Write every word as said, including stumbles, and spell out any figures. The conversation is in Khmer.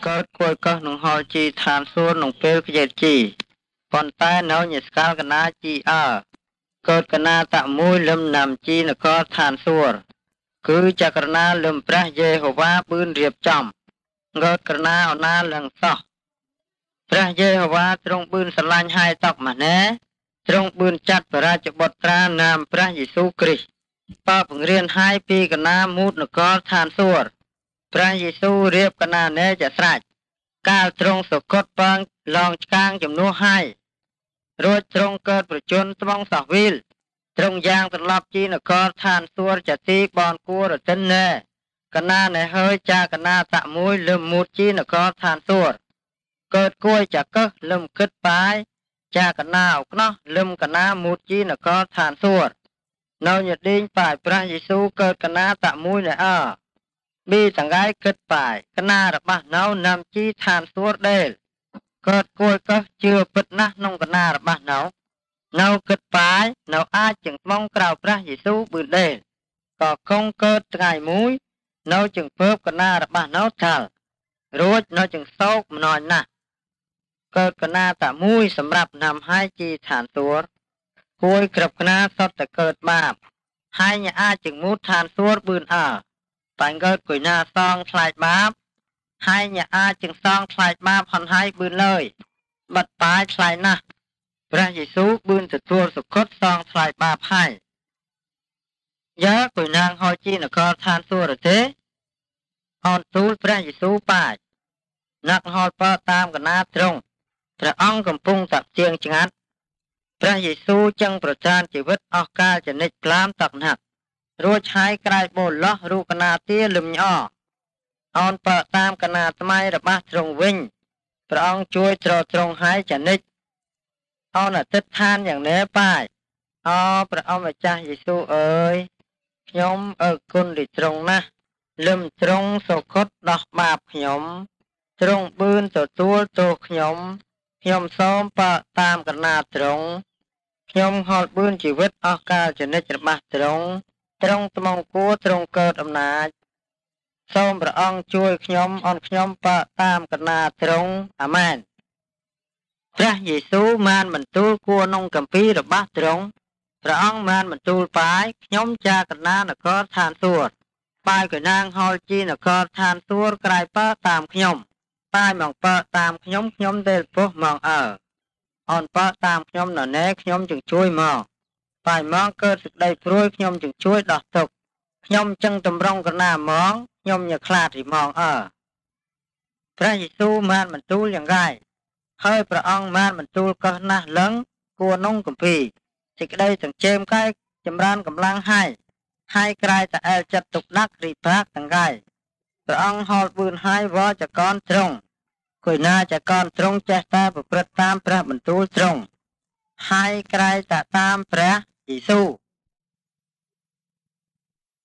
កើតគួយកោះនឹងហល់ជីឋានសួគ៌នឹងពេលខ្យេតជីប៉ុន្តែនៅញស្កាលកណាជីអើកើតកណាតមួយលឹមណាំជីនគរឋានសួគ៌គឺចក្រណាលឹមព្រះយេហូវ៉ាបឿនរៀបចំកើតកណាអណាលឹងសោះព្រះយេហូវ៉ាទ្រង់បឿនស្រឡាញ់ហើយតកម៉ណែទ្រង់បឿនចាត់បរាជបុត្រានាមព្រះយេស៊ូវគ្រីស្ទបើបង្រៀនហើយពីកណាមូតនគរឋានសួគ៌ព្រះយេស៊ូវរៀបកណាណែជាស្រេចកាលទ្រង់សុគតបាងឡងឆ្កាងជំនួសហើយរួចទ្រង់កើតប្រជញ្ញត្បង់សោះវិលទ្រង់យ៉ាងត្រឡប់ជីនគរឋានសួគ៌ចទីបនគួររតិនណែកណាណែហើយចាកណាតមួយលឹមមូតជីនគរឋានសួគ៌កើតគួយចកឹះលឹមគិតបាយចាកណាអុកណោះលឹមកណាមូតជីនគរឋានសួគ៌នៅញដេញបាយព្រះយេស៊ូវកើតកណាតមួយណែអើពីតង្កាយគិតបាយកណារបស់នៅណាំជីឋានសួគ៌ដែលកើតគួយកោះជឿពិតណាស់ក្នុងកណារបស់នៅនៅគិតបាយនៅអាចចង្បងក្រៅព្រះយេស៊ូវបឿនដែលក៏គង់កើតថ្ងៃមួយនៅចង្ពើបកណារបស់នៅថាល់រួចនៅចង្សោកម្នយណាស់កើតកណាតមួយសម្រាប់ណាំហើយជីឋានសួគ៌គួយគ្រប់កណាសតតែកើតបាបហើយញអាចចង្មូតឋានសួគ៌បឿនអើបាញ់កើតគួយណាសងខ្លាចបាបហើយញអាចចង្សងខ្លាចបាបហនហើយបឿនលើយបាត់បាយខ្លាចណាស់ព្រះយេស៊ូវបឿនទទួលសុគតសងថ្លៃបាបហើយយ៉ាគួយណាងហោជីនគរឋានសួគ៌ទេអនទូលព្រះយេស៊ូវបាច់ណាក់ហោបើតាមកណាត្រង់ព្រះអង្គកំពុងតាក់ជាងឆ្ងាត់ព្រះយេស៊ូវចឹងប្រចានជីវិតអស់កាលចនិចក្លាមតកណាត់រួចហើយក្រែកបូលោះរូបកណាទាលឹមញអអនបើតាមកណាថ្មីរបស់ទ្រង់វិញព្រះអង្គជួយត្រត្រង់ហើយចនិចអនអតិដ្ឋានយ៉ាងណែបាយអព្រះអង្គម្ចាស់យេស៊ូវអើយខ្ញុំអើគុណដូចទ្រង់ណាស់លឹមទ្រង់សុគតដោះបាបខ្ញុំទ្រង់បឿនទទួលទោសខ្ញុំខ្ញុំសូមបើតាមកណាទ្រង់ខ្ញុំហល់បឿនជីវិតអស់កាលចនិចរបស់ទ្រង់ទ្រង់ថ្មងគួរទ្រង់កើតអំណាចសូមព្រះអង្គជួយខ្ញុំអនខ្ញុំបើតាមកណាទ្រង់អាមែនព្រះយេស៊ូវបានបន្ទូលគួរក្នុងគម្ពីររបស់ទ្រង់ព្រះអង្គបានបន្ទូលបាយខ្ញុំចាកណានគរឋានសួគ៌បាយកណាងហល់ជីនគរឋានសួគ៌ក្រៃបើតាមខ្ញុំបាយមកបើតាមខ្ញុំខ្ញុំទេលពុះមកអើអនបើតាមខ្ញុំណណែខ្ញុំจึงជួយមកបាយមកកើតសេចក្តីព្រួយខ្ញុំจึงជួយដោះទុកខ្ញុំចឹងតម្រង់កណាមកខ្ញុំញ៉ាខ្លាតរីមកអើព្រះយេស៊ូវបានបន្ទូលយ៉ាងไรហើយព្រះអង្គបានបន្ទូលកោះណាស់លឹងគួរនងគម្ពីរសេចក្តីសង្ជេមកាយចម្រើនកម្លាំងហើយហើយក្រែតអែលចិត្តទុកដាក់រីប្រាកទាំងកាយព្រះអង្គហល់បឿនហើយវចកនត្រង់គួយណាចកនត្រង់ចេះតែប្រព្រឹត្តតាមព្រះបន្ទូលត្រង់ហើយក្រែតតាមព្រះយេស៊ូវ